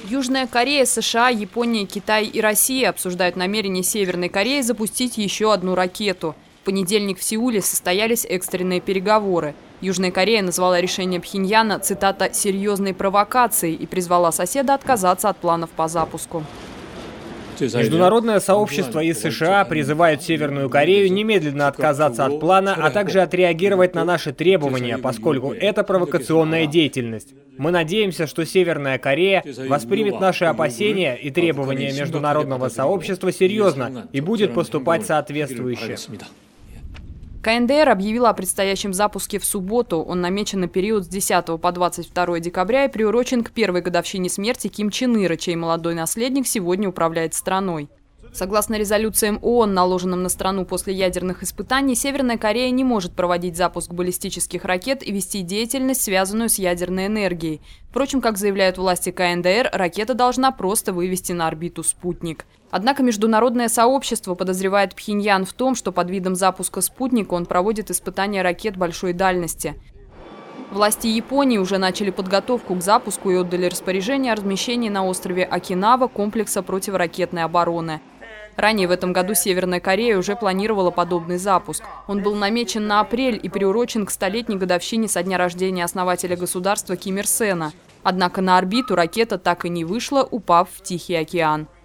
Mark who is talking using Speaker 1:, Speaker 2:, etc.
Speaker 1: Южная Корея, США, Япония, Китай и Россия обсуждают намерение Северной Кореи запустить еще одну ракету. В понедельник в Сеуле состоялись экстренные переговоры. Южная Корея назвала решение Пхеньяна, цитата, «серьезной провокацией» и призвала соседа отказаться от планов по запуску.
Speaker 2: Международное сообщество и США призывают Северную Корею немедленно отказаться от плана, а также отреагировать на наши требования, поскольку это провокационная деятельность. Мы надеемся, что Северная Корея воспримет наши опасения и требования международного сообщества серьезно и будет поступать соответствующе.
Speaker 1: КНДР объявила о предстоящем запуске в субботу. Он намечен на период с 10 по 22 декабря и приурочен к первой годовщине смерти Ким Чен Ира, чей молодой наследник сегодня управляет страной. Согласно резолюциям ООН, наложенным на страну после ядерных испытаний, Северная Корея не может проводить запуск баллистических ракет и вести деятельность, связанную с ядерной энергией. Впрочем, как заявляют власти КНДР, ракета должна просто вывести на орбиту спутник. Однако международное сообщество подозревает Пхеньян в том, что под видом запуска спутника он проводит испытания ракет большой дальности. Власти Японии уже начали подготовку к запуску и отдали распоряжение о размещении на острове Окинава комплекса противоракетной обороны. Ранее в этом году Северная Корея уже планировала подобный запуск. Он был намечен на апрель и приурочен к 100-летней годовщине со дня рождения основателя государства Ким Ир Сена. Однако на орбиту ракета так и не вышла, упав в Тихий океан.